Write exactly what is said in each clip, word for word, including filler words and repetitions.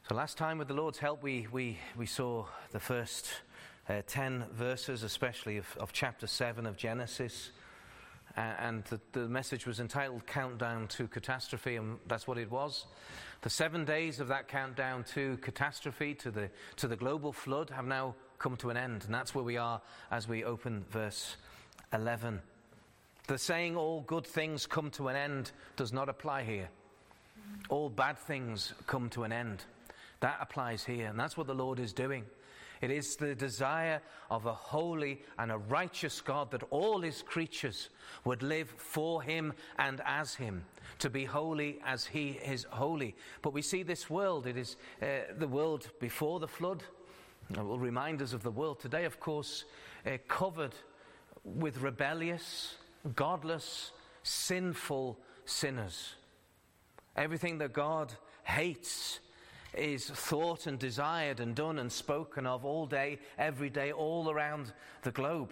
So last time, with the Lord's help, we we, we saw the first uh, ten verses, especially of, of chapter seven of Genesis. Uh, and the, the message was entitled Countdown to Catastrophe, and that's what it was. The seven days of that countdown to catastrophe, to the to the global flood, have now come to an end. And that's where we are as we open verse eleven. The saying, all good things come to an end, does not apply here. All bad things come to an end. That applies here, and that's what the Lord is doing. It is the desire of a holy and a righteous God that all his creatures would live for him and as him, to be holy as he is holy. But we see this world, it is uh, the world before the flood. It will remind us of the world today, of course, uh, covered with rebellious, godless, sinful sinners. Everything that God hates is thought and desired and done and spoken of all day, every day, all around the globe.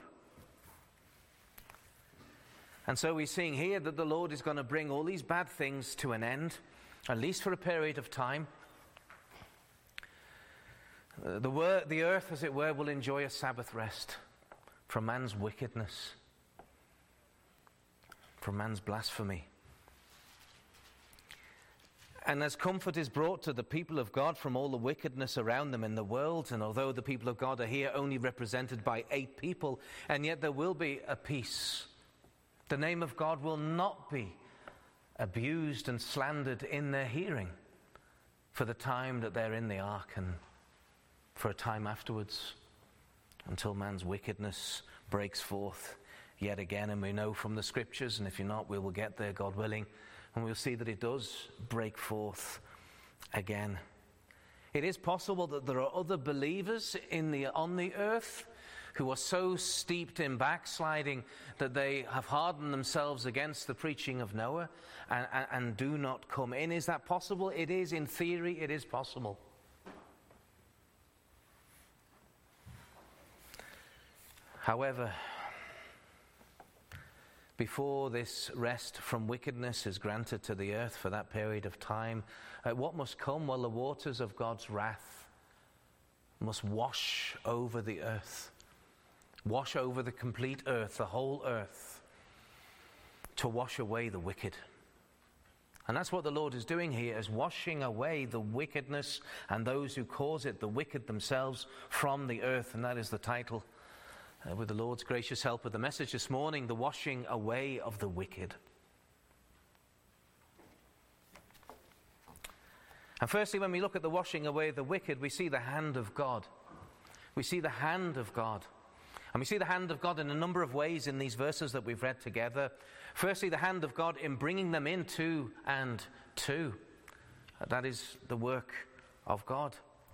And so we're seeing here that the Lord is going to bring all these bad things to an end, at least for a period of time. Uh, the, wor- the earth, as it were, will enjoy a Sabbath rest from man's wickedness, from man's blasphemy. And as comfort is brought to the people of God from all the wickedness around them in the world, and although the people of God are here only represented by eight people, and yet there will be a peace. The name of God will not be abused and slandered in their hearing for the time that they're in the ark and for a time afterwards, until man's wickedness breaks forth yet again. And we know from the scriptures, and if you're not, we will get there, God willing, and we'll see that it does break forth again. It is possible that there are other believers in the on the earth who are so steeped in backsliding that they have hardened themselves against the preaching of Noah and, and, and do not come in. Is that possible? It is. In theory, it is possible. However, before this rest from wickedness is granted to the earth for that period of time, uh, what must come? Well, the waters of God's wrath must wash over the earth, wash over the complete earth, the whole earth, to wash away the wicked. And that's what the Lord is doing here, is washing away the wickedness and those who cause it, the wicked themselves, from the earth. And that is the title, Uh, with the Lord's gracious help, of the message this morning, the washing away of the wicked. And firstly, when we look at the washing away of the wicked, we see the hand of God. We see the hand of God. And we see the hand of God in a number of ways in these verses that we've read together. Firstly, the hand of God in bringing them into and to. That is the work of God.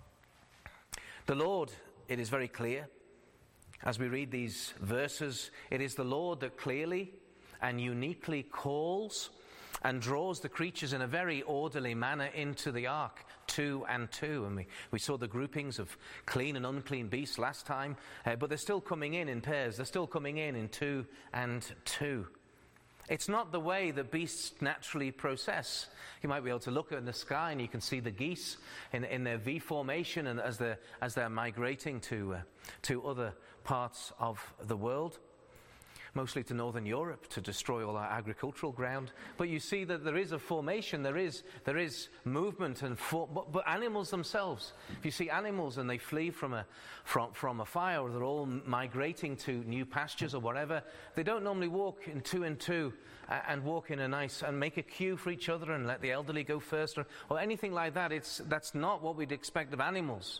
The Lord, it is very clear, as we read these verses, it is the Lord that clearly and uniquely calls and draws the creatures in a very orderly manner into the ark, two and two. And we, we saw the groupings of clean and unclean beasts last time, uh, but they're still coming in in pairs. They're still coming in in two and two. It's not the way that beasts naturally process. You might be able to look in the sky and you can see the geese in, in their V formation, and as they're, as they're migrating to, uh, to other parts of the world, mostly to Northern Europe, to destroy all our agricultural ground. But you see that there is a formation, there is there is movement, and for, but, but animals themselves. If you see animals and they flee from a from from a fire, or they're all migrating to new pastures or whatever, they don't normally walk in two and two uh, and walk in a nice and make a queue for each other and let the elderly go first, or, or anything like that. It's that's not what we'd expect of animals.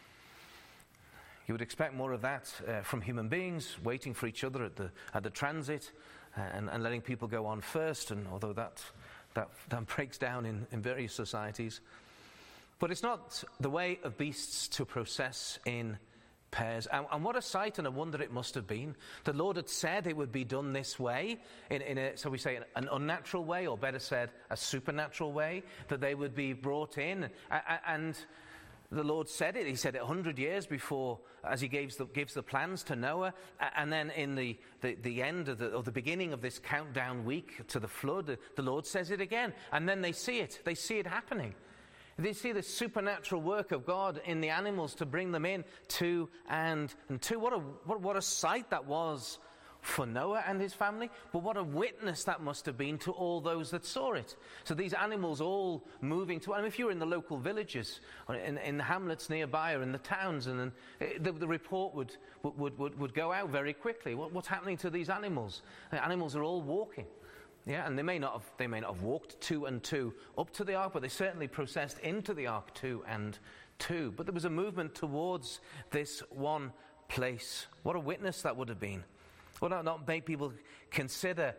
You would expect more of that uh, from human beings, waiting for each other at the at the transit uh, and, and letting people go on first. And although that that, that breaks down in, in various societies. But it's not the way of beasts to process in pairs. And, and what a sight and a wonder it must have been. The Lord had said it would be done this way, in, in a, so we say an unnatural way, or better said, a supernatural way, that they would be brought in. And, and the Lord said it. He said it one hundred years before, as he gives the, gives the plans to Noah. And then in the, the, the end of the, or the beginning of this countdown week to the flood, the Lord says it again. And then they see it. They see it happening. They see the supernatural work of God in the animals to bring them in two and, and two. What a, what, what a sight that was for Noah and his family, but what a witness that must have been to all those that saw it. So these animals all moving to, I mean, if you're in the local villages, or in, in the hamlets nearby, or in the towns, and then the, the report would, would, would, would go out very quickly. What, what's happening to these animals? The animals are all walking. Yeah, and they may not have they may not have walked two and two up to the ark, but they certainly processed into the ark two and two. But there was a movement towards this one place. What a witness that would have been. Would that not make people consider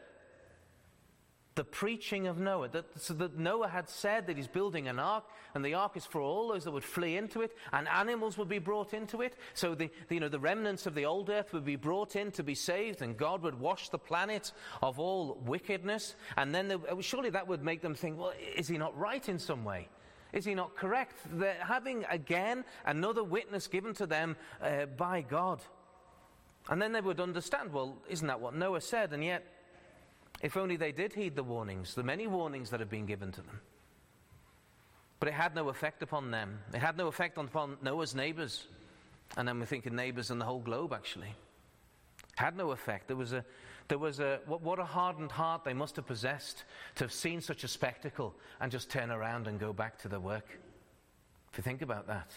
the preaching of Noah? That, so that Noah had said that he's building an ark, and the ark is for all those that would flee into it, and animals would be brought into it. So the, the you know the remnants of the old earth would be brought in to be saved, and God would wash the planet of all wickedness. And then they, surely that would make them think, well, is he not right in some way? Is he not correct? They're having again another witness given to them uh, by God. And then they would understand, well, isn't that what Noah said? And yet, if only they did heed the warnings, the many warnings that have been given to them. But it had no effect upon them. It had no effect upon Noah's neighbors. And then we're thinking neighbors in the whole globe, actually. Had no effect. There was a, there was a, what, what a hardened heart they must have possessed to have seen such a spectacle and just turn around and go back to their work. If you think about that.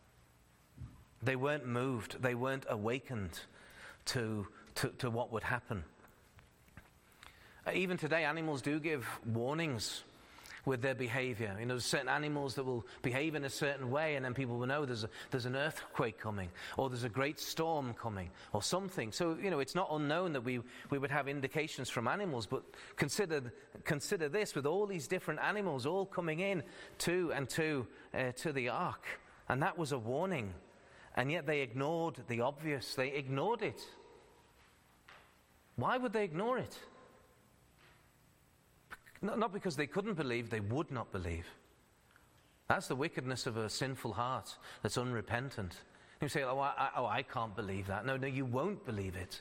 They weren't moved. They weren't awakened to, to, to what would happen. Uh, even today, animals do give warnings with their behavior. You know, there's certain animals that will behave in a certain way, and then people will know there's a, there's an earthquake coming, or there's a great storm coming, or something. So, you know, it's not unknown that we, we would have indications from animals, but consider, consider this, with all these different animals all coming in to and to, uh, to the ark. And that was a warning. And yet they ignored the obvious. They ignored it. Why would they ignore it? Not because they couldn't believe, they would not believe. That's the wickedness of a sinful heart that's unrepentant. You say, oh I, oh, I can't believe that. No, no, you won't believe it.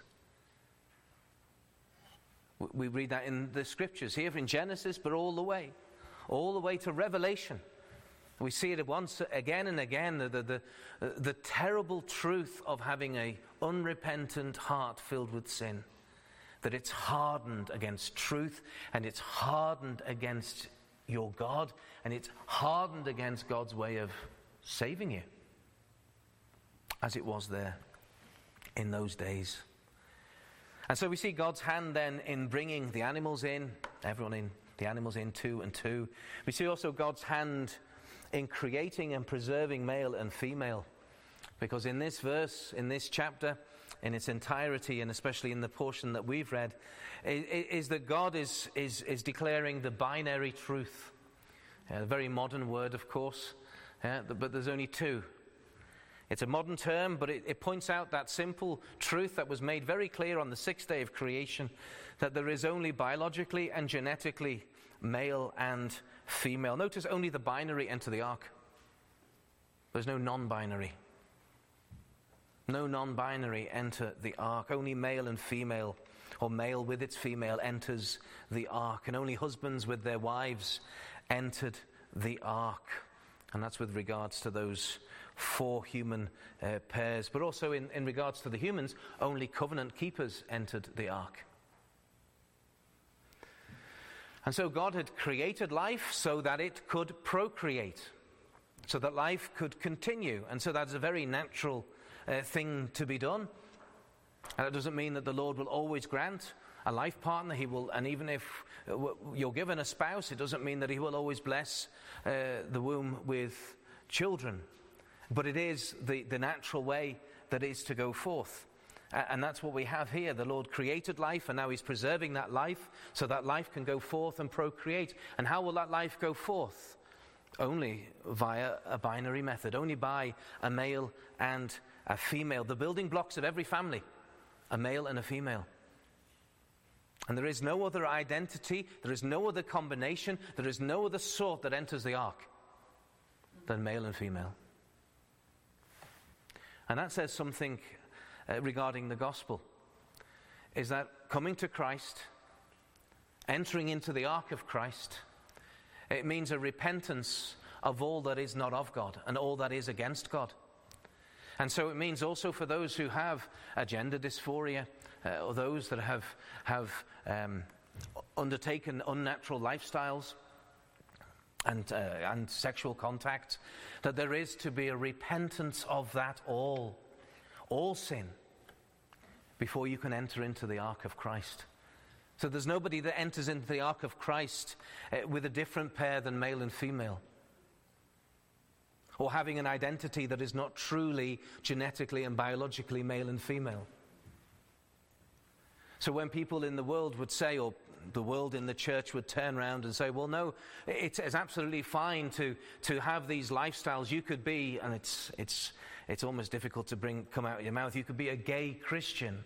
We read that in the scriptures, here in Genesis, but all the way. All the way to Revelation. We see it once again and again, the, the, the, the terrible truth of having an unrepentant heart filled with sin. That it's hardened against truth, and it's hardened against your God, and it's hardened against God's way of saving you, as it was there in those days. And so we see God's hand then in bringing the animals in, everyone in, the animals in two and two. We see also God's hand in creating and preserving male and female. Because in this verse, in this chapter, in its entirety, and especially in the portion that we've read, is, is that God is, is, is declaring the binary truth. Uh, a very modern word, of course, uh, but there's only two. It's a modern term, but it, it points out that simple truth that was made very clear on the sixth day of creation, that there is only biologically and genetically male and female. Notice only the binary enter the ark. There's no non-binary. No non-binary enter the ark. Only male and female, or male with its female, enters the ark. And only husbands with their wives entered the ark. And that's with regards to those four human uh, pairs. But also in, in regards to the humans, only covenant keepers entered the ark. And so God had created life so that it could procreate, so that life could continue. And so that's a very natural uh, thing to be done. And it doesn't mean that the Lord will always grant a life partner. He will, and even if you're given a spouse, it doesn't mean that he will always bless uh, the womb with children. But it is the, the natural way that is to go forth. And that's what we have here. The Lord created life, and now he's preserving that life so that life can go forth and procreate. And how will that life go forth? Only via a binary method, only by a male and a female. The building blocks of every family, a male and a female. And there is no other identity, there is no other combination, there is no other sort that enters the ark than male and female. And that says something Uh, regarding the gospel, is that coming to Christ, entering into the ark of Christ, it means a repentance of all that is not of God and all that is against God. And so it means also for those who have a gender dysphoria, uh, or those that have, have um, undertaken unnatural lifestyles and, uh, and sexual contact, that there is to be a repentance of that all, all sin, before you can enter into the ark of Christ. So there's nobody that enters into the ark of Christ uh, with a different pair than male and female, or having an identity that is not truly genetically and biologically male and female. So when people in the world would say, or the world in the church would turn around and say, well, no, it's, it's absolutely fine to, to have these lifestyles. You could be, and it's, it's, it's almost difficult to bring come out of your mouth, you could be a gay Christian,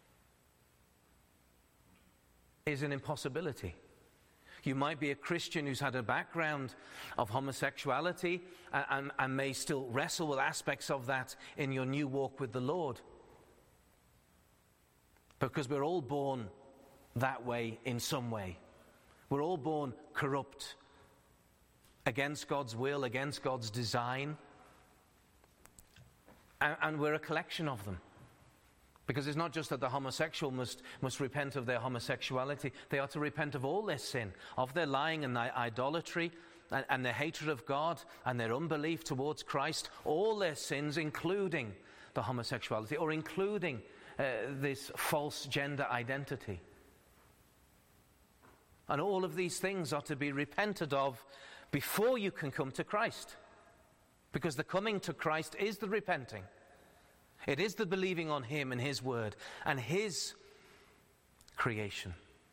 is an impossibility. You might be a Christian who's had a background of homosexuality and, and, and may still wrestle with aspects of that in your new walk with the Lord. Because we're all born that way in some way. We're all born corrupt, against God's will, against God's design. And, and we're a collection of them. Because it's not just that the homosexual must, must repent of their homosexuality. They are to repent of all their sin, of their lying and their idolatry and, and their hatred of God and their unbelief towards Christ. All their sins, including the homosexuality, or including uh, this false gender identity. And all of these things are to be repented of before you can come to Christ. Because the coming to Christ is the repenting. It is the believing on Him and His word and His creation.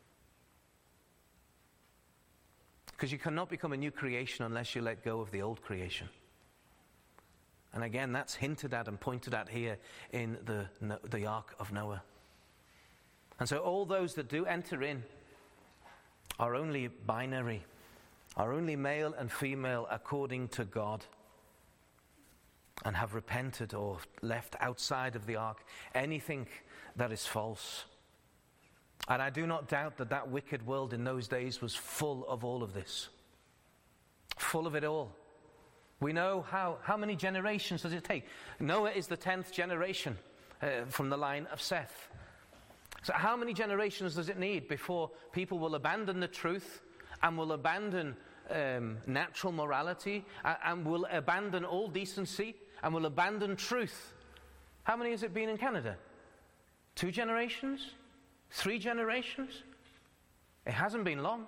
Because you cannot become a new creation unless you let go of the old creation. And again, that's hinted at and pointed at here in the, the Ark of Noah. And so all those that do enter in are only binary, are only male and female according to God, and have repented or left outside of the ark anything that is false. And I do not doubt that that wicked world in those days was full of all of this. Full of it all. We know how, how many generations does it take? Noah is the tenth generation uh, from the line of Seth. So how many generations does it need before people will abandon the truth and will abandon um, natural morality and, and will abandon all decency and will abandon truth? How many has it been in Canada? Two generations? Three generations? It hasn't been long.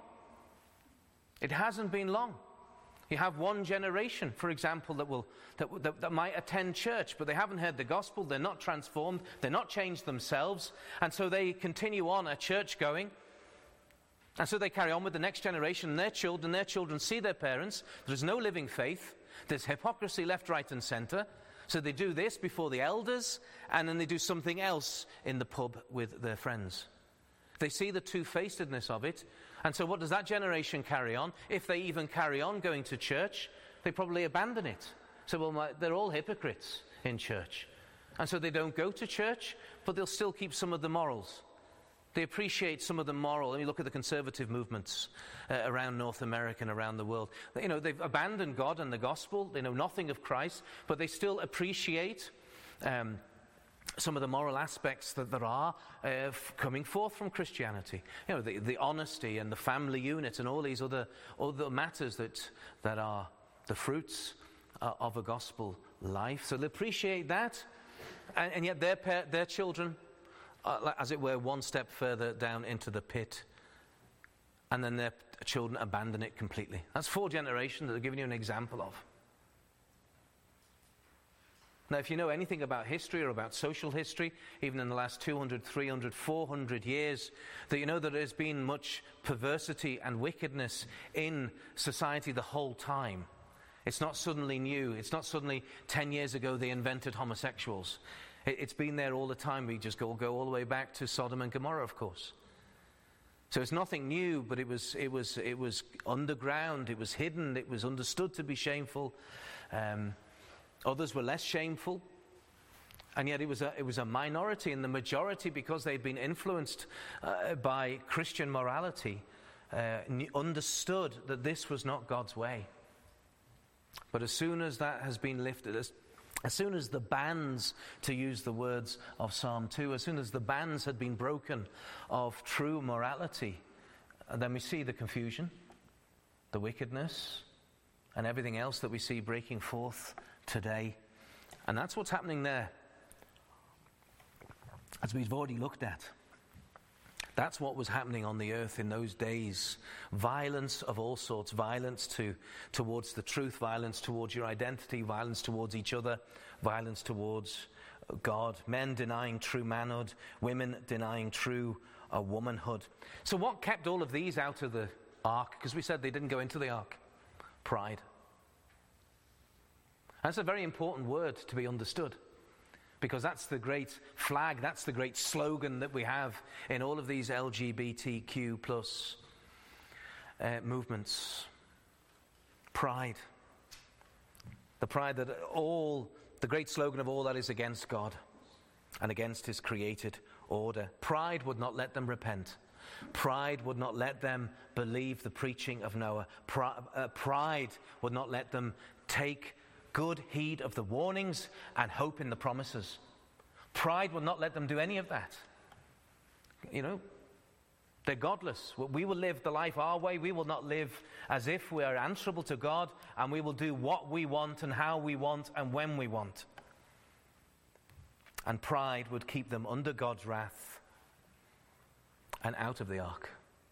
It hasn't been long. You have one generation, for example, that will that, that, that might attend church, but they haven't heard the gospel, they're not transformed, they're not changed themselves, and so they continue on a church going. And so they carry on with the next generation, and their children, their children see their parents. There's no living faith. There's hypocrisy left, right, and center. So they do this before the elders, and then they do something else in the pub with their friends. They see the two-facedness of it. And so what does that generation carry on? If they even carry on going to church, they probably abandon it. So, well, my, they're all hypocrites in church. And so they don't go to church, but they'll still keep some of the morals. They appreciate some of the moral. Let me look at the conservative movements uh, around North America and around the world. You know, they've abandoned God and the gospel. They know nothing of Christ, but they still appreciate um, some of the moral aspects that there are uh, f- coming forth from Christianity. You know, the, the honesty and the family unit and all these other other matters that that are the fruits uh, of a gospel life. So they appreciate that, and, and yet their pa- their children, uh, as it were, one step further down into the pit, and then their children abandon it completely. That's four generations that I've given you an example of. Now, if you know anything about history or about social history, even in the last two hundred, three hundred, four hundred years, that you know that there's been much perversity and wickedness in society the whole time. It's not suddenly new. It's not suddenly ten years ago they invented homosexuals. It, it's been there all the time. We just go, go all the way back to Sodom and Gomorrah, of course. So it's nothing new, but it was, it was, it was underground. It was hidden. It was understood to be shameful. Um... Others were less shameful, and yet it was a, it was a minority, and the majority, because they'd been influenced uh, by Christian morality, uh, understood that this was not God's way. But as soon as that has been lifted, as, as soon as the bands, to use the words of Psalm two, as soon as the bands had been broken of true morality, then we see the confusion, the wickedness, and everything else that we see breaking forth today. And that's what's happening there, as we've already looked at. That's what was happening on the earth in those days. Violence of all sorts. Violence to, towards the truth. Violence towards your identity. Violence towards each other. Violence towards God. Men denying true manhood. Women denying true uh, womanhood. So what kept all of these out of the ark? Because we said they didn't go into the ark. Pride. That's a very important word to be understood. Because that's the great flag, that's the great slogan that we have in all of these L G B T Q plus uh, movements. Pride. The pride that all, the great slogan of all that is against God and against his created order. Pride would not let them repent. Pride would not let them believe the preaching of Noah. Pri- uh, pride would not let them take good heed of the warnings and hope in the promises. Pride will not let them do any of that. You know, they're godless. We will live the life our way. We will not live as if we are answerable to God, and we will do what we want and how we want and when we want. And pride would keep them under God's wrath and out of the ark.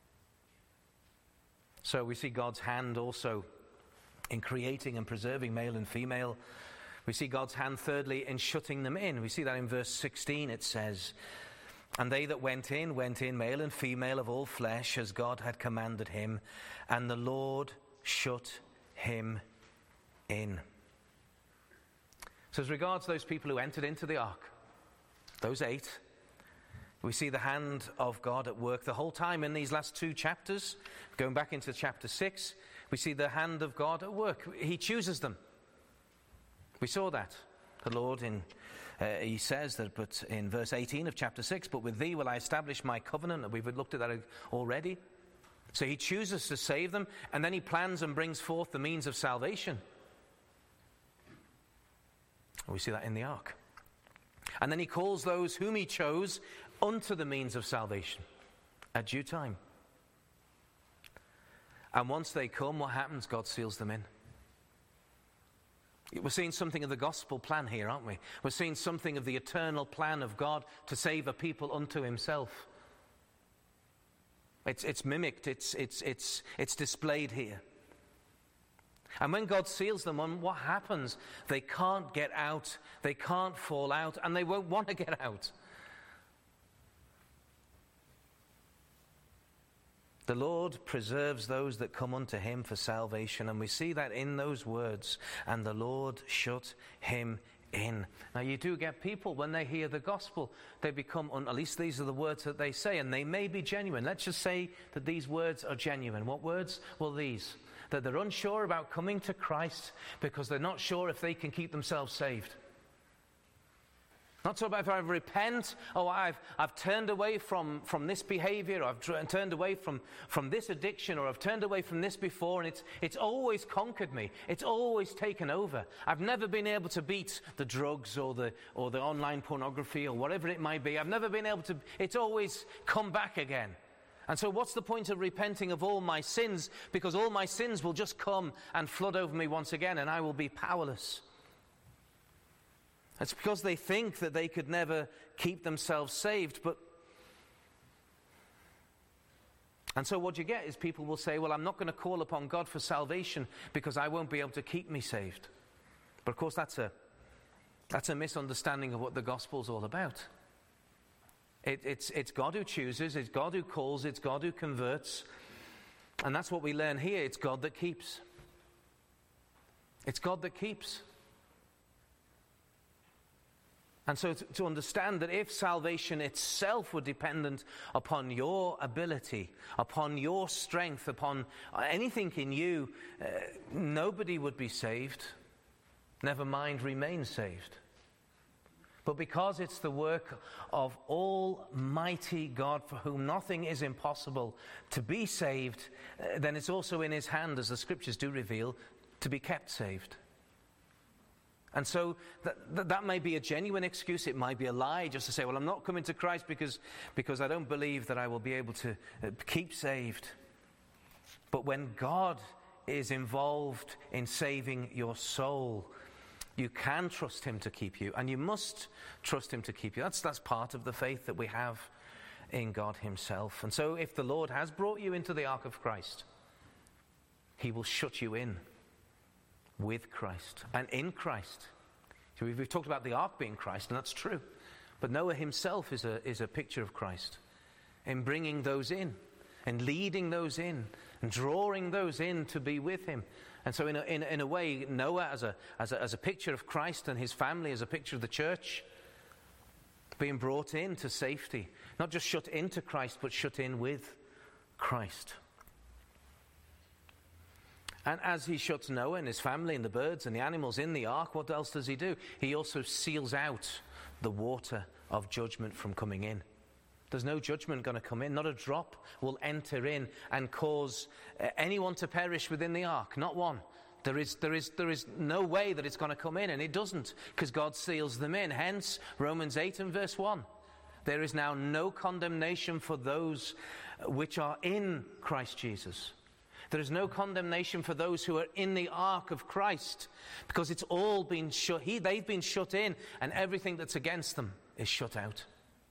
So we see God's hand also in creating and preserving male and female. We see God's hand, thirdly, in shutting them in. We see that in verse sixteen. It says, "And they that went in, went in male and female of all flesh, as God had commanded him. And the Lord shut him in." So as regards those people who entered into the ark, those eight, we see the hand of God at work the whole time in these last two chapters. Going back into chapter six, we see the hand of God at work. He chooses them. We saw that. The Lord, in uh, he says that, but in verse eighteen of chapter six, "But with thee will I establish my covenant." We've looked at that already. So he chooses to save them, and then he plans and brings forth the means of salvation. We see that in the ark. And then he calls those whom he chose unto the means of salvation at due time. And once they come, what happens? God seals them in. We're seeing something of the gospel plan here, aren't we? We're seeing something of the eternal plan of God to save a people unto himself. It's, it's mimicked, it's, it's, it's, it's displayed here. And when God seals them on, what happens? They can't get out, they can't fall out, and they won't want to get out. The Lord preserves those that come unto him for salvation, and we see that in those words, "And the Lord shut him in." Now you do get people, when they hear the gospel, they become, un- at least these are the words that they say, and they may be genuine. Let's just say that these words are genuine. What words? Well, these. That they're unsure about coming to Christ because they're not sure if they can keep themselves saved. Not so about if I repent, oh, I've, I've turned away from, from this behavior, or I've tr- turned away from, from this addiction, or I've turned away from this before, and it's, it's always conquered me. It's always taken over. I've never been able to beat the drugs or the, or the online pornography or whatever it might be. I've never been able to, it's always come back again. And so what's the point of repenting of all my sins? Because all my sins will just come and flood over me once again, and I will be powerless. It's because they think that they could never keep themselves saved. But and so what you get is people will say, well, I'm not going to call upon God for salvation because I won't be able to keep me saved. But of course that's a that's a misunderstanding of what the gospel's all about. It, it's, it's God who chooses, it's God who calls, it's God who converts. And that's what we learn here. It's God that keeps. It's God that keeps. And so to, to understand that if salvation itself were dependent upon your ability, upon your strength, upon anything in you, uh, nobody would be saved. Never mind remain saved. But because it's the work of Almighty God, for whom nothing is impossible, to be saved, uh, then it's also in his hand, as the scriptures do reveal, to be kept saved. And so that, that, that may be a genuine excuse. It might be a lie just to say, well, I'm not coming to Christ because, because I don't believe that I will be able to keep saved. But when God is involved in saving your soul, you can trust him to keep you, and you must trust him to keep you. That's, that's part of the faith that we have in God himself. And so if the Lord has brought you into the ark of Christ, he will shut you in with Christ and in Christ. So we've, we've talked about the ark being Christ, and that's true. But Noah himself is a, is a picture of Christ in bringing those in and leading those in and drawing those in to be with him. And so in a, in, in a way, Noah as a, as, a, as a picture of Christ and his family, as a picture of the church, being brought into safety. Not just shut into Christ, but shut in with Christ. And as he shuts Noah and his family and the birds and the animals in the ark, what else does he do? He also seals out the water of judgment from coming in. There's no judgment going to come in. Not a drop will enter in and cause uh, anyone to perish within the ark. Not one. There is, there is, there is no way that it's going to come in, and it doesn't, because God seals them in. Hence, Romans eight and verse one. There is now no condemnation for those which are in Christ Jesus. There is no condemnation for those who are in the ark of Christ, because it's all been shut. He, they've been shut in, and everything that's against them is shut out.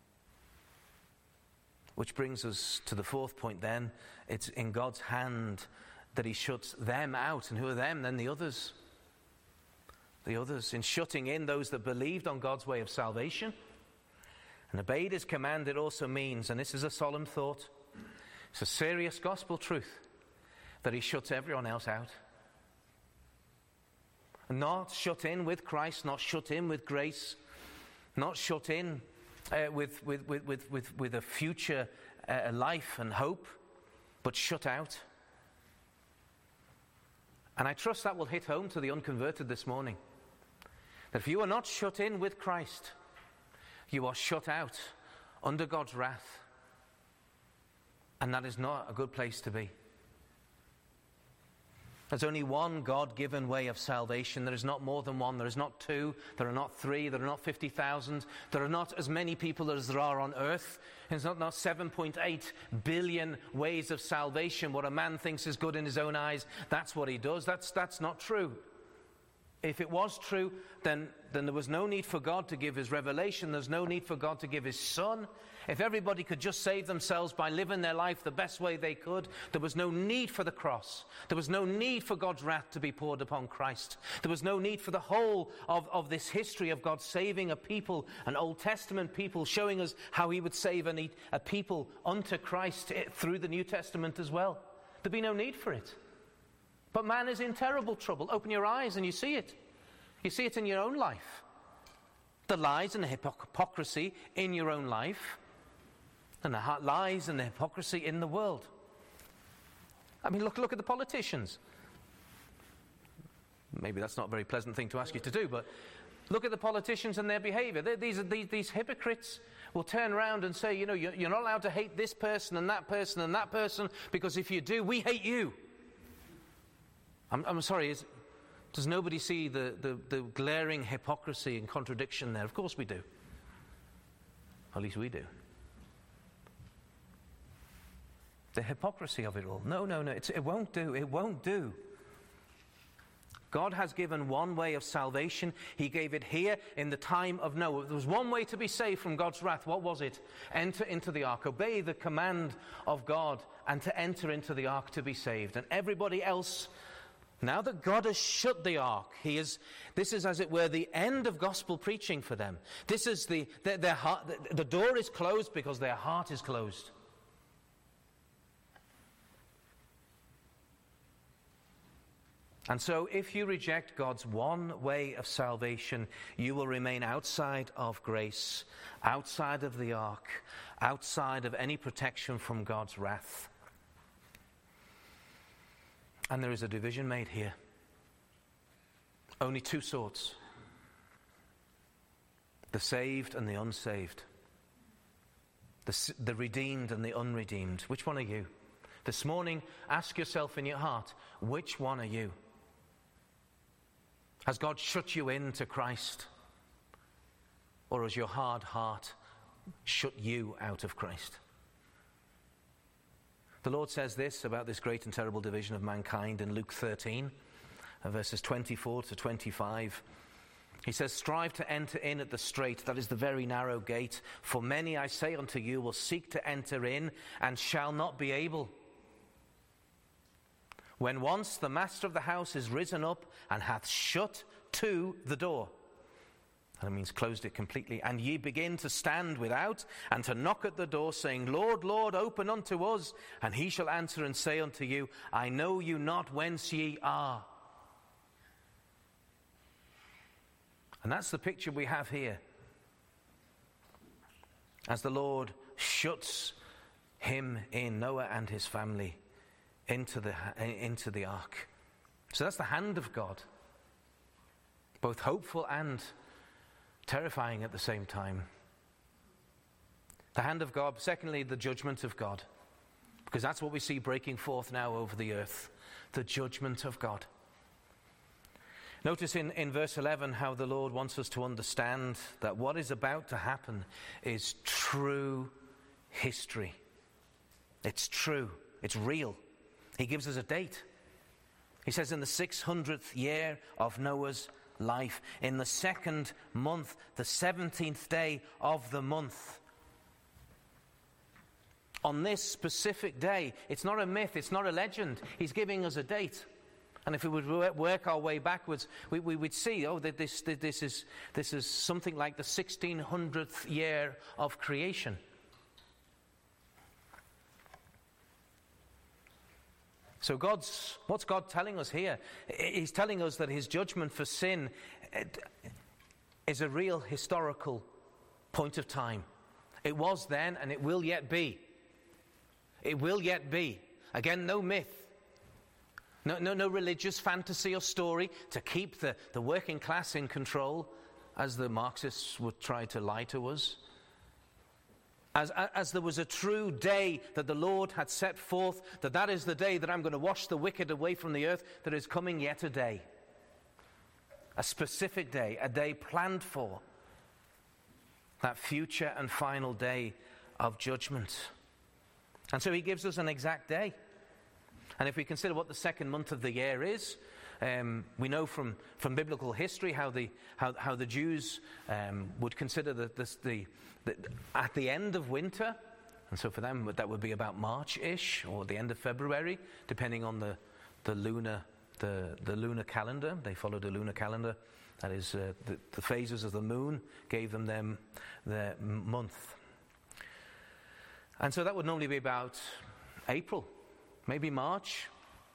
Which brings us to the fourth point then. It's in God's hand that he shuts them out. And who are them? Then the others. The others. In shutting in those that believed on God's way of salvation and obeyed his command, it also means, and this is a solemn thought, it's a serious gospel truth, that he shuts everyone else out. Not shut in with Christ, not shut in with grace, not shut in uh, with, with, with, with, with, with a future uh, life and hope, but shut out. And I trust that will hit home to the unconverted this morning. That if you are not shut in with Christ, you are shut out under God's wrath. And that is not a good place to be. There's only one God-given way of salvation. There is not more than one. There is not two. There are not three. There are not fifty thousand. There are not as many people as there are on earth. There's not, not seven point eight billion ways of salvation. What a man thinks is good in his own eyes, that's what he does. That's, that's not true. If it was true, then, then there was no need for God to give his revelation. There's no need for God to give his Son. If everybody could just save themselves by living their life the best way they could, there was no need for the cross. There was no need for God's wrath to be poured upon Christ. There was no need for the whole of, of this history of God saving a people, an Old Testament people, showing us how he would save a, a people unto Christ through the New Testament as well. There'd be no need for it. But man is in terrible trouble. Open your eyes and you see it. You see it in your own life. The lies and the hypocrisy in your own life, and the lies and the hypocrisy in the world. I mean, look, look at the politicians. Maybe that's not a very pleasant thing to ask you to do, but look at the politicians and their behavior. They're, these, are, these, these hypocrites will turn around and say, you know, you're, you're not allowed to hate this person and that person and that person, because if you do, we hate you. I'm, I'm sorry, is, does nobody see the, the, the glaring hypocrisy and contradiction there? Of course we do. At least we do. The hypocrisy of it all. No, no, no, it's, it won't do. It won't do. God has given one way of salvation. He gave it here in the time of Noah. There was one way to be saved from God's wrath. What was it? Enter into the ark. Obey the command of God and to enter into the ark to be saved. And everybody else, now that God has shut the ark, he is, this is, as it were, the end of gospel preaching for them. This is the, their, their heart, the, the door is closed because their heart is closed. And so if you reject God's one way of salvation, you will remain outside of grace, outside of the ark, outside of any protection from God's wrath. And there is a division made here. Only two sorts. The saved and the unsaved. The, the redeemed and the unredeemed. Which one are you? This morning, ask yourself in your heart, which one are you? Has God shut you in to Christ? Or has your hard heart shut you out of Christ? The Lord says this about this great and terrible division of mankind in Luke thirteen, verses twenty-four to twenty-five. He says, strive to enter in at the strait, that is the very narrow gate. For many, I say unto you, will seek to enter in and shall not be able. When once the master of the house is risen up and hath shut to the door, and it means closed it completely, and ye begin to stand without and to knock at the door, saying, Lord, Lord, open unto us. And he shall answer and say unto you, I know you not whence ye are. And that's the picture we have here. As the Lord shuts him in, Noah and his family, into the, into the ark. So that's the hand of God. Both hopeful and terrifying at the same time. The hand of God. Secondly, the judgment of God. Because that's what we see breaking forth now over the earth. The judgment of God. Notice in, in verse eleven how the Lord wants us to understand that what is about to happen is true history. It's true. It's real. He gives us a date. He says in the six hundredth year of Noah's life, in the second month, the seventeenth day of the month. On this specific day, it's not a myth, it's not a legend. He's giving us a date. And if we would work our way backwards, we, we would see, oh, that this, this, is, this is something like the sixteen hundredth year of creation. So God's, what's God telling us here? He's telling us that his judgment for sin is a real historical point of time. It was then and it will yet be. It will yet be. Again, no myth. No, no, no religious fantasy or story to keep the, the working class in control, as the Marxists would try to lie to us. As, as there was a true day that the Lord had set forth, that that is the day that I'm going to wash the wicked away from the earth, there is coming yet a day. A specific day, a day planned for. That future and final day of judgment. And so he gives us an exact day. And if we consider what the second month of the year is, um, we know from, from biblical history how the how, how the Jews um, would consider the, the, the, the at the end of winter, and so for them that would be about March-ish or the end of February, depending on the the lunar the the lunar calendar. They followed a lunar calendar. That is, uh, the, the phases of the moon gave them them their month, and so that would normally be about April. Maybe March.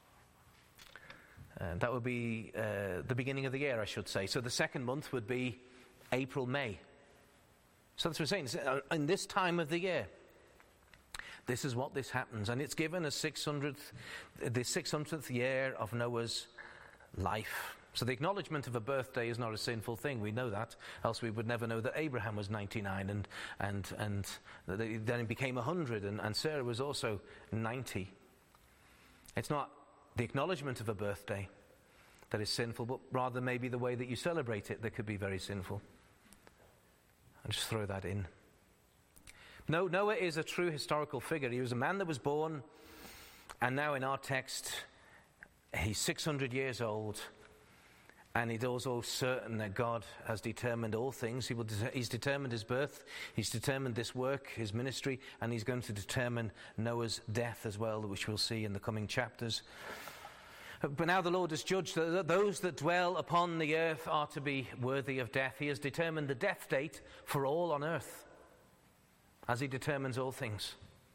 Uh, that would be uh, the beginning of the year, I should say. So the second month would be April, May. So that's what we're saying. In this time of the year, this is what this happens. And it's given a six hundredth, the six hundredth year of Noah's life. So the acknowledgement of a birthday is not a sinful thing. We know that. Else we would never know that Abraham was ninety-nine and and and then he became one hundred and, and Sarah was also ninety. It's not the acknowledgement of a birthday that is sinful, but rather maybe the way that you celebrate it that could be very sinful. I'll just throw that in. No, Noah is a true historical figure. He was a man that was born, and now in our text, he's six hundred years old, and it is also certain that God has determined all things. He will de- he's determined his birth, he's determined this work, his ministry, and he's going to determine Noah's death as well, which we'll see in the coming chapters. But now the Lord has judged that those that dwell upon the earth are to be worthy of death. He has determined the death date for all on earth, as he determines all things.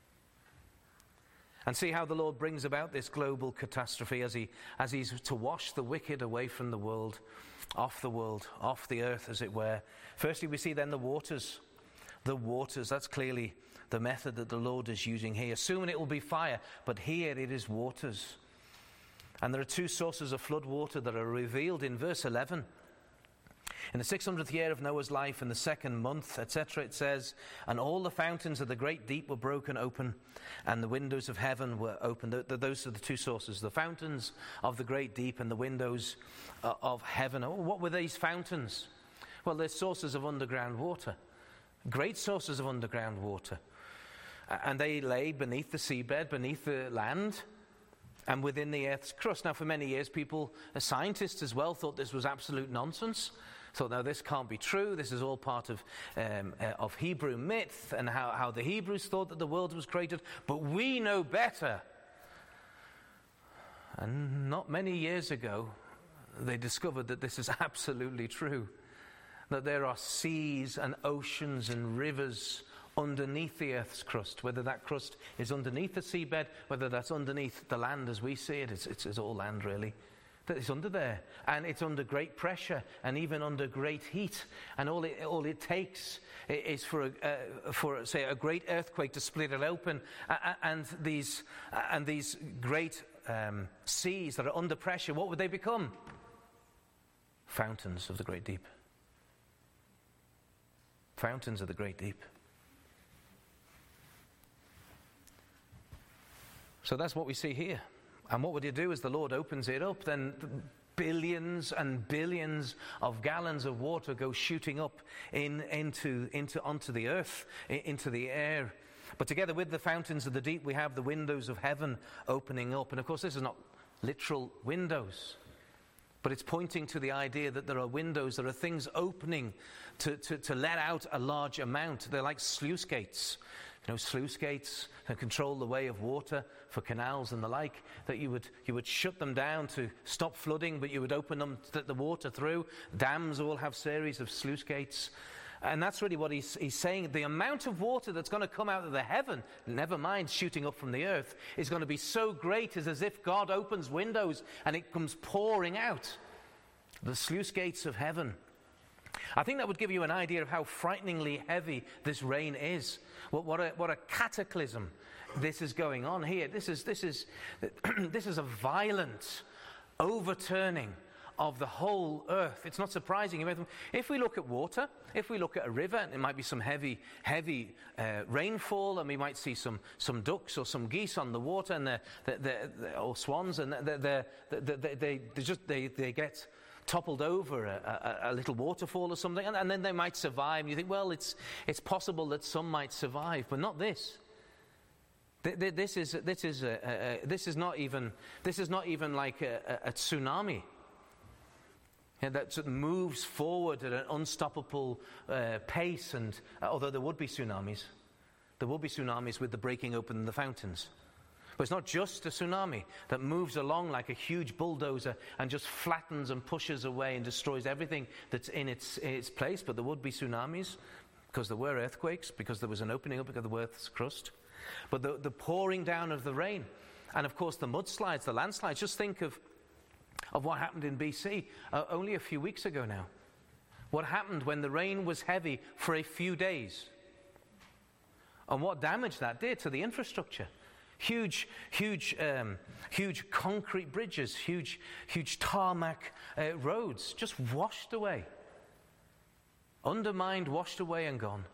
And see how the Lord brings about this global catastrophe as he as he's to wash the wicked away from the world, off the world, off the earth, as it were. Firstly, we see then the waters. The waters, that's clearly the method that the Lord is using here. Soon it will be fire, but here it is waters. And there are two sources of flood water that are revealed in verse eleven. In the six hundredth year of Noah's life, in the second month, et cetera, it says, and all the fountains of the great deep were broken open, and the windows of heaven were opened. The, the, those are the two sources, the fountains of the great deep and the windows uh, of heaven. Oh, what were these fountains? Well, they're sources of underground water, great sources of underground water. Uh, and they lay beneath the seabed, beneath the land, and within the earth's crust. Now, for many years, people, uh, scientists as well, thought this was absolute nonsense. Thought, no, this can't be true. This is all part of um, uh, of Hebrew myth and how, how the Hebrews thought that the world was created. But we know better. And not many years ago, they discovered that this is absolutely true. That there are seas and oceans and rivers underneath the earth's crust. Whether that crust is underneath the seabed, whether that's underneath the land as we see it, it's, it's, it's all land really. That it's under there, and it's under great pressure, and even under great heat, and all it all it takes is for a, uh, for say a great earthquake to split it open, uh, and these uh, and these great um, seas that are under pressure, what would they become? Fountains of the great deep. Fountains of the great deep. So that's what we see here. And what would you do as the Lord opens it up? Then billions and billions of gallons of water go shooting up in, into, into, onto the earth, into the air. But together with the fountains of the deep, we have the windows of heaven opening up. And of course, this is not literal windows, but it's pointing to the idea that there are windows, there are things opening to, to, to let out a large amount. They're like sluice gates. You know, sluice gates that control the way of water for canals and the like, that you would you would shut them down to stop flooding, but you would open them to let the water through. Dams all have series of sluice gates. And that's really what he's, he's saying. The amount of water that's going to come out of the heaven, never mind shooting up from the earth, is going to be so great, it's as if God opens windows and it comes pouring out. The sluice gates of heaven. I think that would give you an idea of how frighteningly heavy this rain is. What, what, a, what a cataclysm this is going on here. This is, this is, this is a violent overturning of the whole earth. It's not surprising. If we look at water, if we look at a river, and it might be some heavy, heavy uh, rainfall, and we might see some, some ducks or some geese on the water, and they're, they're, they're, or swans, and they're, they're, they're, they, they, they just they, they get toppled over a, a, a little waterfall or something, and, and then they might survive. And you think, well, it's it's possible that some might survive, but not this. This is this is a, a, this is not even this is not even like a, a, a tsunami. Yeah, that moves forward at an unstoppable uh, pace, and uh, although there would be tsunamis, there will be tsunamis with the breaking open of the fountains. But it's not just a tsunami that moves along like a huge bulldozer and just flattens and pushes away and destroys everything that's in its, in its place. But there would be tsunamis because there were earthquakes, because there was an opening up of the earth's crust. But the, the pouring down of the rain, and of course the mudslides, the landslides. Just think of, of what happened in B C uh, only a few weeks ago now. What happened when the rain was heavy for a few days. And what damage that did to the infrastructure. Huge, huge, um, huge concrete bridges, huge, huge tarmac uh, roads, just washed away, undermined, washed away, and gone.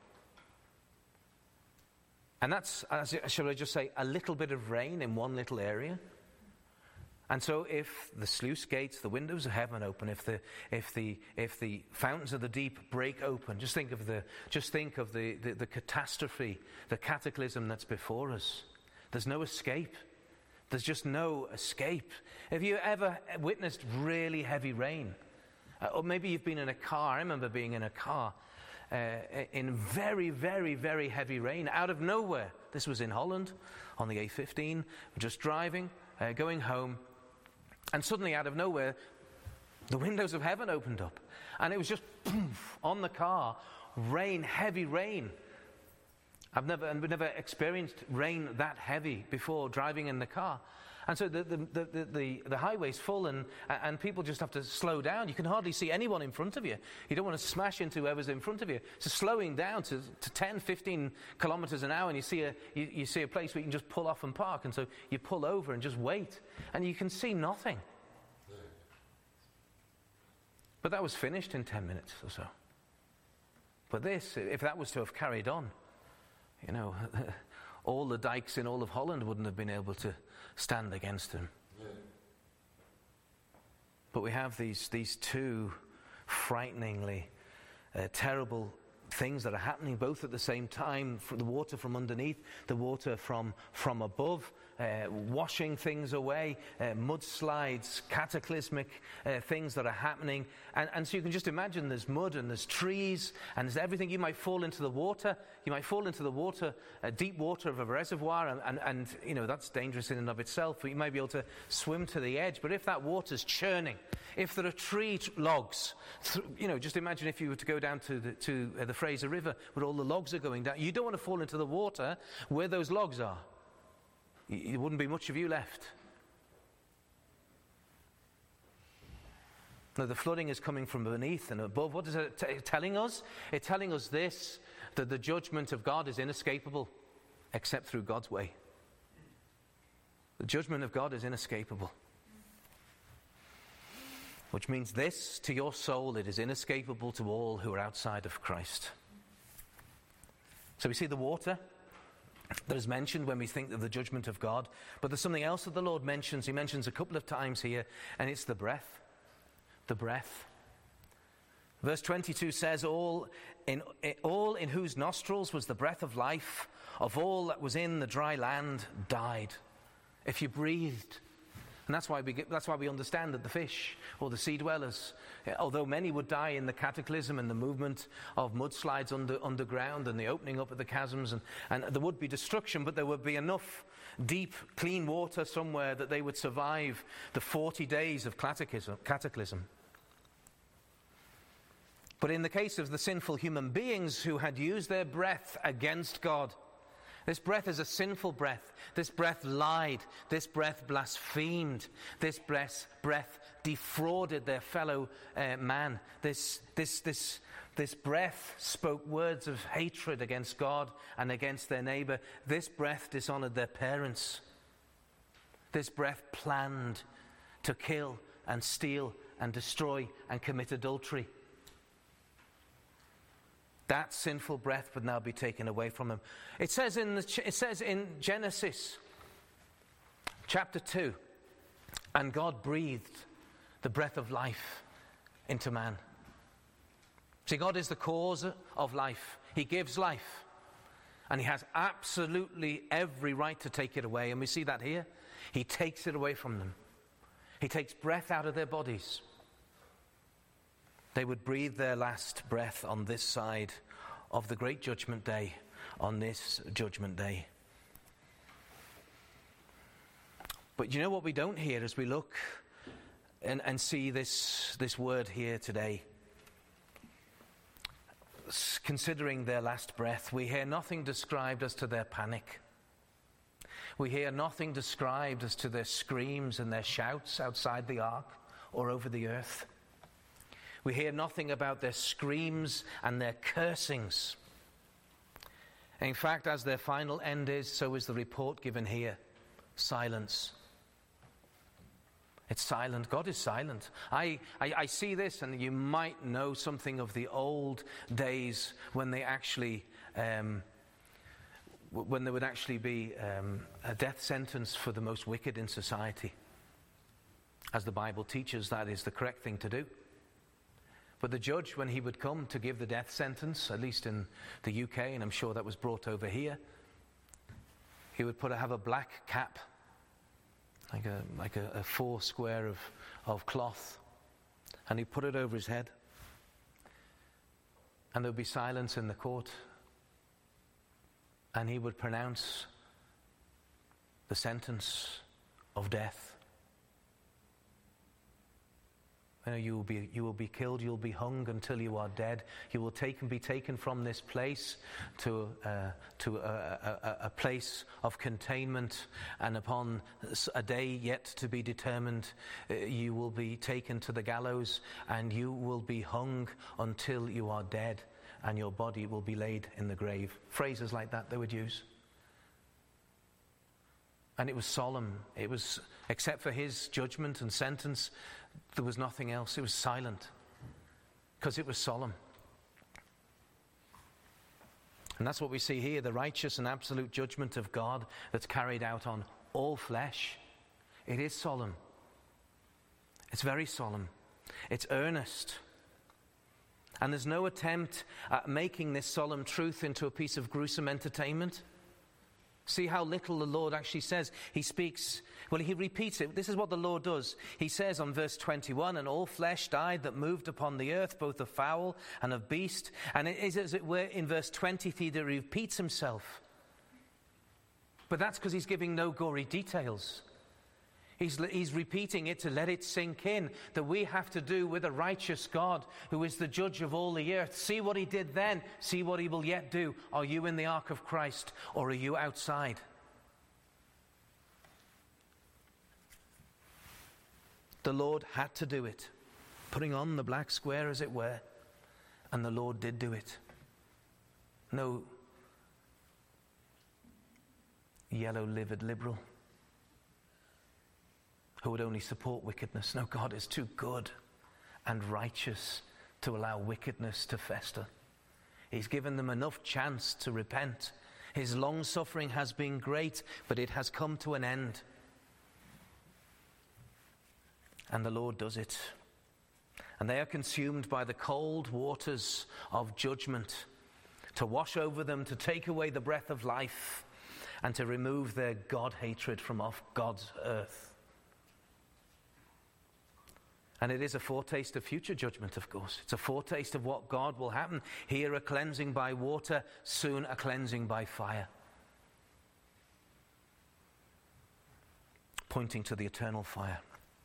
And that's, as, shall I just say, a little bit of rain in one little area. And so, if the sluice gates, the windows of heaven open, if the if the if the fountains of the deep break open, just think of the just think of the the, the catastrophe, the cataclysm that's before us. There's no escape. There's just no escape. Have you ever witnessed really heavy rain? Uh, or maybe you've been in a car. I remember being in a car uh, in very, very, very heavy rain out of nowhere. This was in Holland on the A fifteen. We're just driving, uh, going home, and suddenly out of nowhere, the windows of heaven opened up. And it was just poof, on the car, rain, heavy rain. I've never and we've never experienced rain that heavy before driving in the car. And so the the, the, the, the highway's full, and, and people just have to slow down. You can hardly see anyone in front of you. You don't want to smash into whoever's in front of you. So slowing down to, to ten, fifteen kilometers an hour, and you see a you, you see a place where you can just pull off and park. And so you pull over and just wait, and you can see nothing. But that was finished in ten minutes or so. But this, if that was to have carried on, you know, all the dikes in all of Holland wouldn't have been able to stand against him. Yeah. But we have these, these two frighteningly uh, terrible things that are happening both at the same time. The water from underneath, the water from, from above, uh, washing things away, uh, mudslides, cataclysmic uh, things that are happening. And, and so you can just imagine there's mud and there's trees and there's everything. You might fall into the water. You might fall into the water, uh, deep water of a reservoir, and, and, and you know that's dangerous in and of itself. But you might be able to swim to the edge. But if that water's churning, if there are tree t- logs, th- you know, just imagine if you were to go down to the, to uh, the Fraser River where all the logs are going down. You don't want to fall into the water where those logs are. Y- there wouldn't be much of you left. Now, the flooding is coming from beneath and above. What is it t- telling us? It's telling us this, that the judgment of God is inescapable except through God's way. The judgment of God is inescapable. Which means this, to your soul, it is inescapable to all who are outside of Christ. So we see the water that is mentioned when we think of the judgment of God. But there's something else that the Lord mentions. He mentions a couple of times here, and it's the breath. The breath. Verse twenty-two says, all in, all in whose nostrils was the breath of life, of all that was in the dry land, died. If you breathed. And that's why we get, that's why we understand that the fish or the sea dwellers, although many would die in the cataclysm and the movement of mudslides under, underground and the opening up of the chasms, and, and there would be destruction, but there would be enough deep, clean water somewhere that they would survive the forty days of cataclysm. cataclysm. But in the case of the sinful human beings who had used their breath against God, this breath is a sinful breath. This breath lied. This breath blasphemed. This breath, breath defrauded their fellow uh, man. This, this, this, this breath spoke words of hatred against God and against their neighbor. This breath dishonored their parents. This breath planned to kill and steal and destroy and commit adultery. That sinful breath would now be taken away from him. It says in the, it says in Genesis chapter two, and God breathed the breath of life into man. See, God is the cause of life. He gives life. And he has absolutely every right to take it away. And we see that here. He takes it away from them. He takes breath out of their bodies. They would breathe their last breath on this side of the great judgment day, on this judgment day. But you know what we don't hear as we look and, and see this, this word here today? Considering their last breath, we hear nothing described as to their panic. We hear nothing described as to their screams and their shouts outside the ark or over the earth. We hear nothing about their screams and their cursings. In fact, as their final end is, so is the report given here. Silence. It's silent. God is silent. I, I, I see this, and you might know something of the old days when they actually, um, when there would actually be um, a death sentence for the most wicked in society. As the Bible teaches, that is the correct thing to do. But the judge, when he would come to give the death sentence, at least in the U K, and I'm sure that was brought over here, he would put a, have a black cap, like a like a, a four square of, of cloth, and he'd put it over his head. And there would be silence in the court. And he would pronounce the sentence of death. You know, you will be, you will be killed, you will be hung until you are dead. You will take and be taken from this place to, uh, to a, a, a place of containment, and upon a day yet to be determined, uh, you will be taken to the gallows, and you will be hung until you are dead, and your body will be laid in the grave. Phrases like that they would use. And it was solemn. It was, except for his judgment and sentence, there was nothing else. It was silent. because it was solemn. And that's what we see here, the righteous and absolute judgment of God that's carried out on all flesh. It is solemn. It's very solemn. It's earnest. And there's no attempt at making this solemn truth into a piece of gruesome entertainment. See how little the Lord actually says. He speaks, well, he repeats it. This is what the Lord does. He says on verse twenty-one, and all flesh died that moved upon the earth, both of fowl and of beast. And it is as it were in verse twenty-three that he repeats himself. But that's because he's giving no gory details. He's, he's repeating it to let it sink in that we have to do with a righteous God who is the judge of all the earth. See what he did then. See what he will yet do. Are you in the ark of Christ or are you outside? The Lord had to do it, putting on the black square as it were, and the Lord did do it. No yellow livered liberal who would only support wickedness. No, God is too good and righteous to allow wickedness to fester. He's given them enough chance to repent. His long suffering has been great, but it has come to an end. And the Lord does it. And they are consumed by the cold waters of judgment to wash over them, to take away the breath of life, and to remove their God hatred from off God's earth. And it is a foretaste of future judgment, of course. It's a foretaste of what God will happen. Here a cleansing by water, soon a cleansing by fire. Pointing to the eternal fire.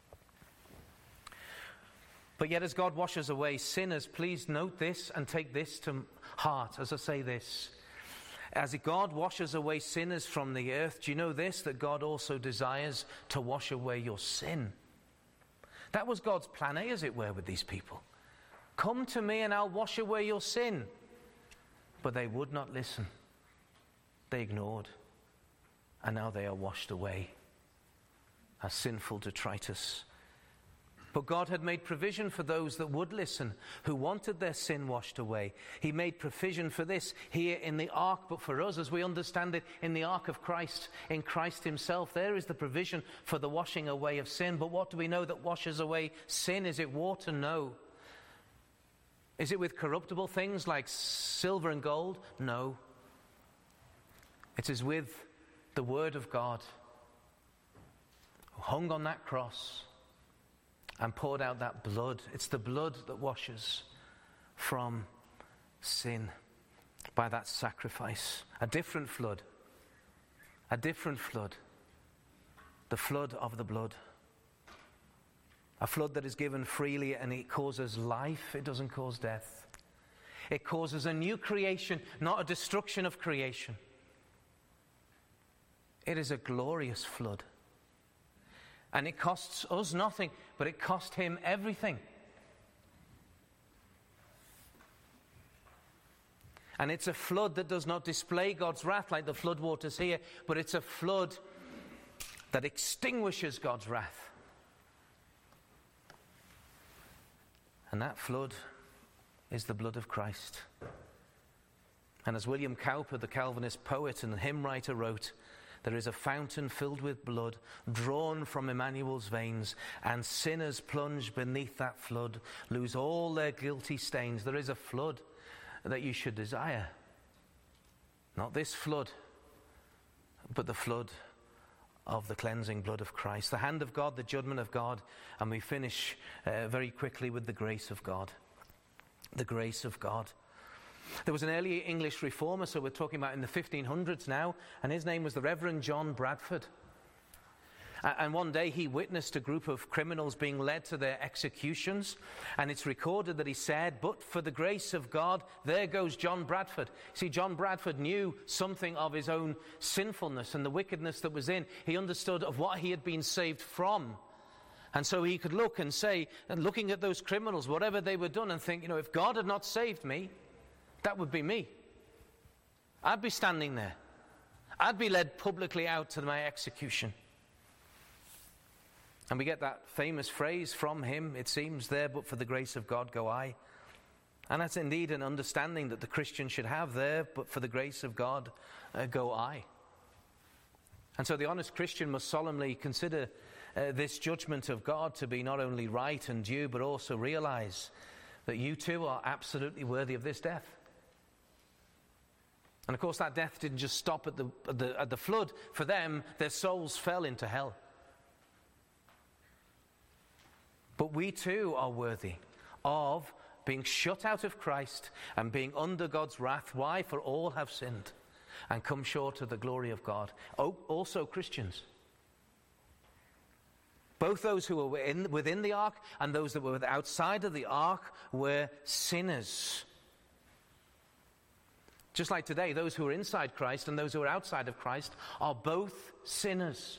But yet as God washes away sinners, please note this and take this to heart as I say this. As God washes away sinners from the earth, do you know this? That God also desires to wash away your sin. That was God's plan A, as it were, with these people. Come to me and I'll wash away your sin. But they would not listen. They ignored. And now they are washed away as sinful detritus. But God had made provision for those that would listen, who wanted their sin washed away. He made provision for this here in the ark, but for us, as we understand it, in the ark of Christ, in Christ himself, there is the provision for the washing away of sin. But what do we know that washes away sin? Is it water? No. Is it with corruptible things like silver and gold? No. It is with the word of God, who hung on that cross and poured out that blood. It's the blood that washes from sin by that sacrifice. A different flood. A different flood. The flood of the blood. A flood that is given freely, and it causes life. It doesn't cause death. It causes a new creation, not a destruction of creation. It is a glorious flood. And it costs us nothing, but it cost him everything. And it's a flood that does not display God's wrath like the flood waters here, but it's a flood that extinguishes God's wrath. And that flood is the blood of Christ. And as William Cowper, the Calvinist poet and hymn writer, wrote, there is a fountain filled with blood, drawn from Emmanuel's veins, and sinners plunge beneath that flood, lose all their guilty stains. There is a flood that you should desire. Not this flood, but the flood of the cleansing blood of Christ. The hand of God, the judgment of God, and we finish uh, very quickly with the grace of God. The grace of God. There was an early English reformer, so we're talking about in the fifteen hundreds now, and his name was the Reverend John Bradford. And one day he witnessed a group of criminals being led to their executions, and it's recorded that he said, but for the grace of God, there goes John Bradford. See, John Bradford knew something of his own sinfulness and the wickedness that was in. He understood of what he had been saved from. And so he could look and say, and looking at those criminals, whatever they were done, and think, you know, if God had not saved me, that would be me. I'd be standing there. I'd be led publicly out to my execution. And we get that famous phrase from him, it seems, there, but for the grace of God go I. And that's indeed an understanding that the Christian should have there, but for the grace of God, uh, go I. And so the honest Christian must solemnly consider uh, this judgment of God to be not only right and due, but also realize that you too are absolutely worthy of this death. And of course that death didn't just stop at the, at the, at the flood. For them, their souls fell into hell. But we too are worthy of being shut out of Christ and being under God's wrath. Why? For all have sinned and come short of the glory of God. Oh, also Christians. Both those who were in, within the ark and those that were outside of the ark were sinners. Just like today, those who are inside Christ and those who are outside of Christ are both sinners.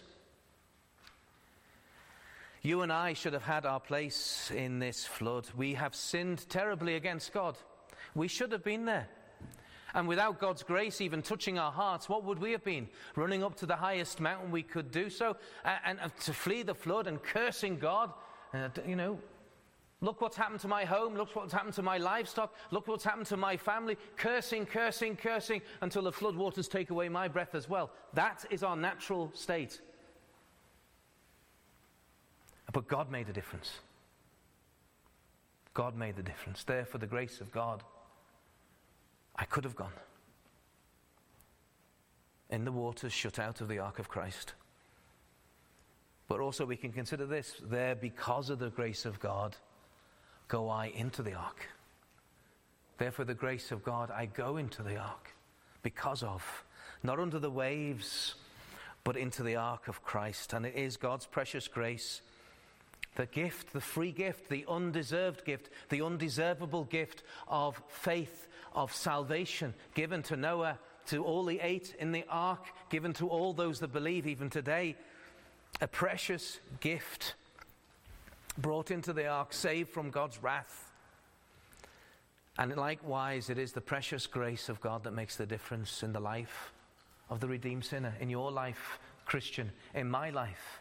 You and I should have had our place in this flood. We have sinned terribly against God. We should have been there. And without God's grace even touching our hearts, what would we have been? Running up to the highest mountain we could do so, and, and to flee the flood and cursing God. Uh, you know, look what's happened to my home, look what's happened to my livestock, look what's happened to my family. Cursing, cursing, cursing, until the flood waters take away my breath as well. That is our natural state. But God made a difference. God made the difference. There, for the grace of God, I could have gone in the waters, shut out of the ark of Christ. But also we can consider this: there, because of the grace of God, go I into the ark. Therefore, the grace of God, I go into the ark because of, not under the waves, but into the ark of Christ. And it is God's precious grace, the gift, the free gift, the undeserved gift, the undeservable gift of faith, of salvation, given to Noah, to all the eight in the ark, given to all those that believe even today. A precious gift brought into the ark, saved from God's wrath. And likewise, it is the precious grace of God that makes the difference in the life of the redeemed sinner, in your life, Christian, in my life.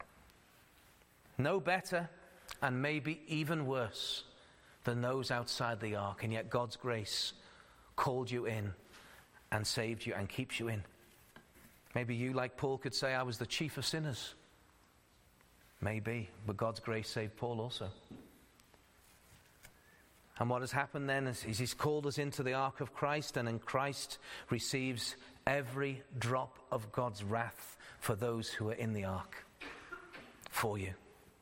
No better, and maybe even worse, than those outside the ark, and yet God's grace called you in and saved you and keeps you in. Maybe you, like Paul, could say, I was the chief of sinners. Maybe, but God's grace saved Paul also. And what has happened then is he's called us into the ark of Christ, and in Christ receives every drop of God's wrath for those who are in the ark, for you.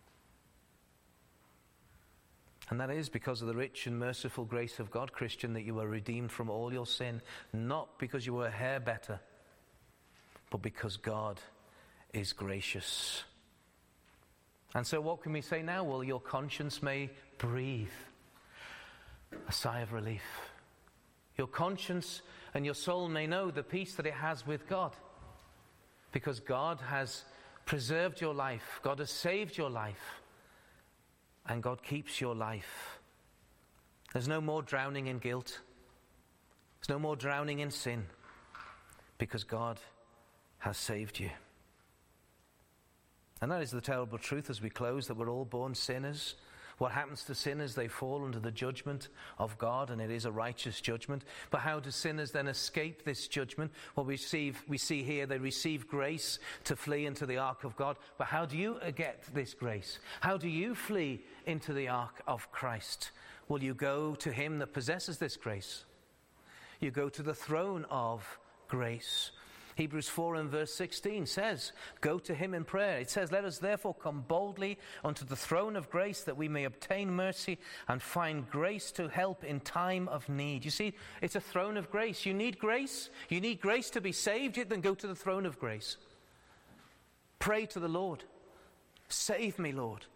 And that is because of the rich and merciful grace of God, Christian, that you were redeemed from all your sin, not because you were a hair better, but because God is gracious. And so what can we say now? Well, your conscience may breathe a sigh of relief. Your conscience and your soul may know the peace that it has with God, because God has preserved your life, God has saved your life, and God keeps your life. There's no more drowning in guilt. There's no more drowning in sin, because God has saved you. And that is the terrible truth as we close, that we're all born sinners. What happens to sinners? They fall under the judgment of God, and it is a righteous judgment. But how do sinners then escape this judgment? Well, we see, we see here they receive grace to flee into the ark of God. But how do you get this grace? How do you flee into the ark of Christ? Well, you go to him that possesses this grace. You go to the throne of grace. Hebrews four and verse sixteen says, go to him in prayer. It says, let us therefore come boldly unto the throne of grace, that we may obtain mercy and find grace to help in time of need. You see, it's a throne of grace. You need grace. You need grace to be saved. Then go to the throne of grace. Pray to the Lord. Save me, Lord.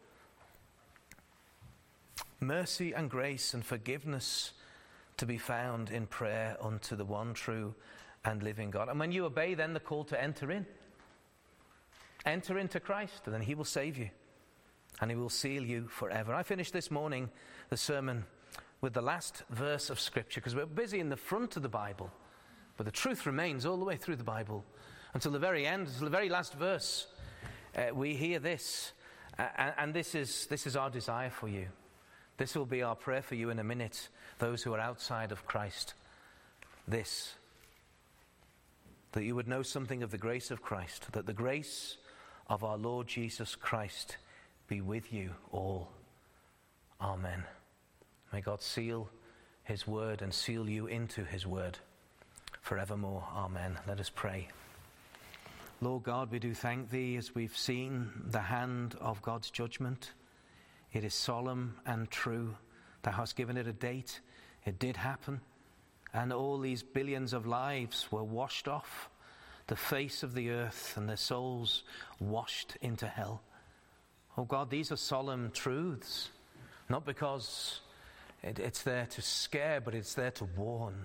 Mercy and grace and forgiveness to be found in prayer unto the one true and living God. And when you obey then the call to enter in, enter into Christ, and then he will save you and he will seal you forever. I finished this morning the sermon with the last verse of Scripture, because we're busy in the front of the Bible, but the truth remains all the way through the Bible until the very end, until the very last verse. Uh, we hear this, uh, and, and this is this is our desire for you, This will be our prayer for you in a minute, those who are outside of Christ. This, that you would know something of the grace of Christ, that the grace of our Lord Jesus Christ be with you all. Amen. May God seal his word and seal you into his word forevermore. Amen. Let us pray. Lord God, we do thank thee as we've seen the hand of God's judgment. It is solemn and true. Thou hast given it a date. It did happen. And all these billions of lives were washed off the face of the earth and their souls washed into hell. Oh God, these are solemn truths, not because it, it's there to scare, but it's there to warn.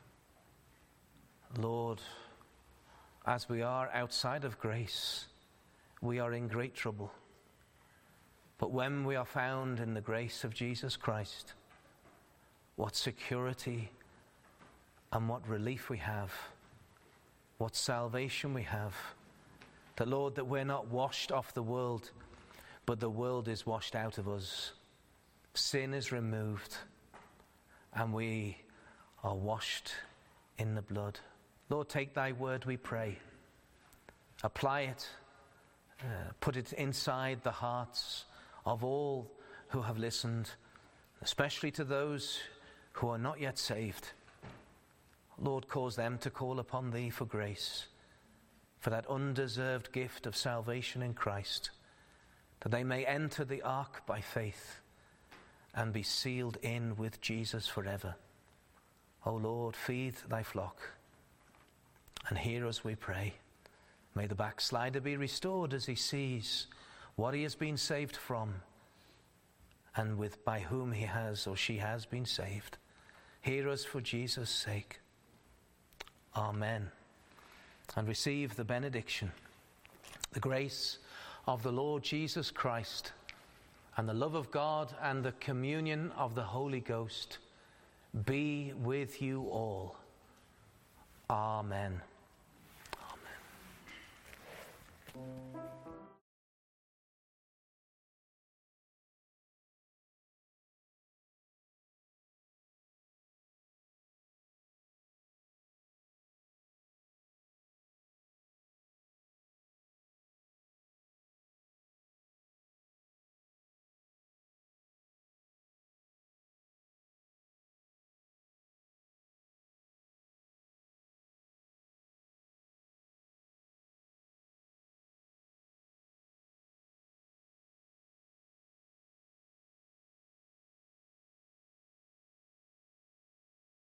Lord, as we are outside of grace, we are in great trouble. But when we are found in the grace of Jesus Christ, what security and what relief we have, what salvation we have. That, Lord, that we're not washed off the world, but the world is washed out of us. Sin is removed, and we are washed in the blood. Lord, take thy word, we pray. Apply it. Uh, put it inside the hearts of all who have listened, especially to those who are not yet saved. Lord, cause them to call upon thee for grace, for that undeserved gift of salvation in Christ, that they may enter the ark by faith and be sealed in with Jesus forever. O Lord, feed thy flock and hear us, we pray. May the backslider be restored as he sees what he has been saved from and with by whom he has or she has been saved. Hear us for Jesus' sake. Amen. And receive the benediction. The grace of the Lord Jesus Christ and the love of God and the communion of the Holy Ghost be with you all. Amen. Amen.